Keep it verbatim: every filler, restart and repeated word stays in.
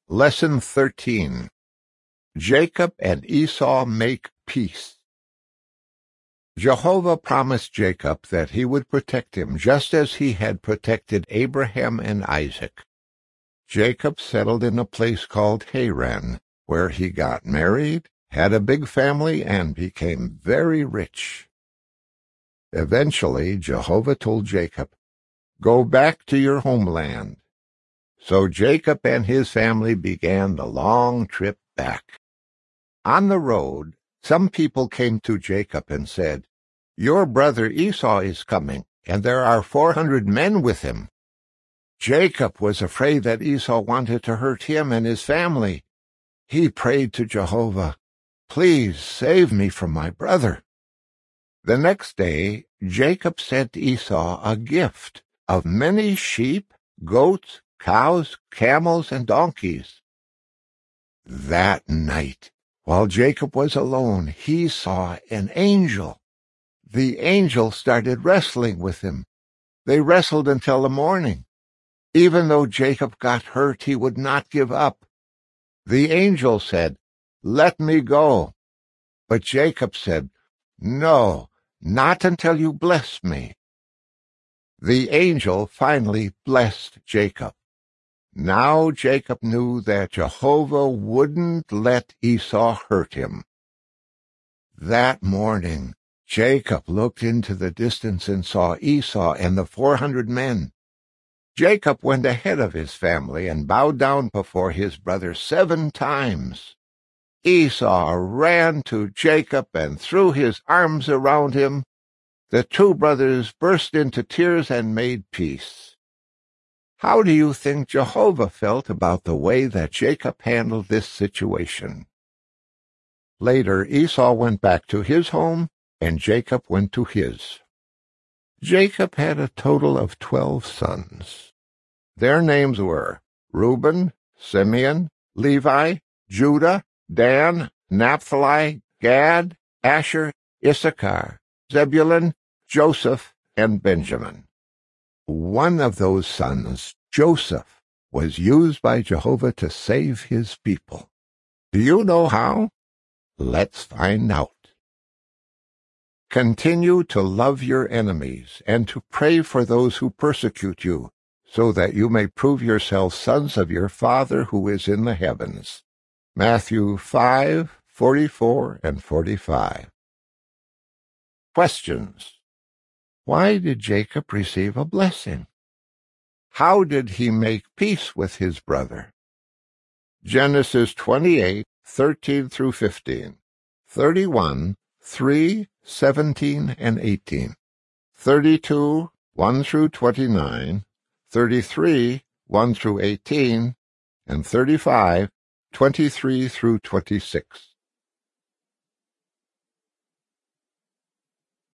Lesson thirteen. Jacob and Esau make peace. Jehovah promised Jacob that he would protect him just as he had protected Abraham and Isaac. Jacob settled in a place called Haran, where he got married, had a big family, and became very rich. Eventually, Jehovah told Jacob, "Go back to your homeland." So Jacob and his family began the long trip back. On the road, some people came to Jacob and said, "Your brother Esau is coming, and there are four hundred men with him." Jacob was afraid that Esau wanted to hurt him and his family. He prayed to Jehovah, "Please save me from my brother." The next day, Jacob sent Esau a gift of many sheep, goats, cows, camels, and donkeys. That night, while Jacob was alone, he saw an angel. The angel started wrestling with him. They wrestled until the morning. Even though Jacob got hurt, he would not give up. The angel said, "Let me go." But Jacob said, "No, not until you bless me." The angel finally blessed Jacob. Now Jacob knew that Jehovah wouldn't let Esau hurt him. That morning, Jacob looked into the distance and saw Esau and the four hundred men. Jacob went ahead of his family and bowed down before his brother seven times. Esau ran to Jacob and threw his arms around him. The two brothers burst into tears and made peace. How do you think Jehovah felt about the way that Jacob handled this situation? Later, Esau went back to his home, and Jacob went to his. Jacob had a total of twelve sons. Their names were Reuben, Simeon, Levi, Judah, Dan, Naphtali, Gad, Asher, Issachar, Zebulun, Joseph, and Benjamin. One of those sons, Joseph, was used by Jehovah to save his people. Do you know how? Let's find out. Continue to love your enemies and to pray for those who persecute you, so that you may prove yourselves sons of your Father who is in the heavens. Matthew five, forty-four and forty-five. Questions. Why did Jacob receive a blessing? How did he make peace with his brother? Genesis twenty-eight, thirteen through fifteen, thirty-one, three, seventeen and eighteen, thirty-two, one through twenty-nine, thirty-three, one through eighteen, and thirty-five, twenty-three through twenty-six.